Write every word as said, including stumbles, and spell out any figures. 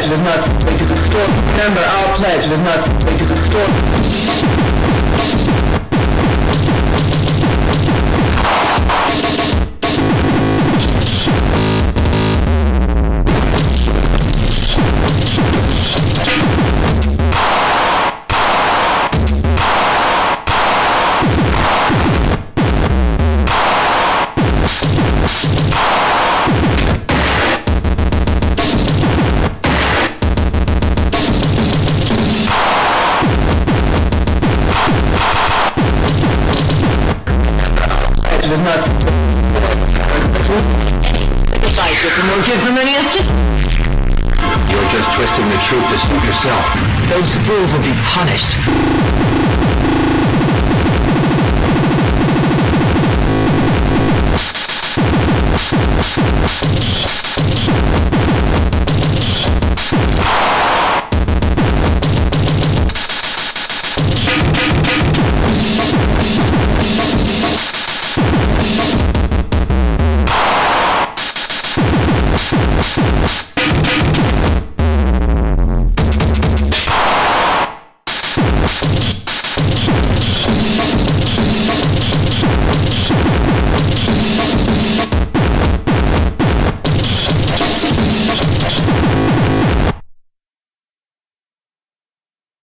pledge. It is not way to distort. Remember our pledge. It is not way to distort. It is not decisive promotion from any instant. You're just twisting the truth to suit yourself. Those fools will be punished.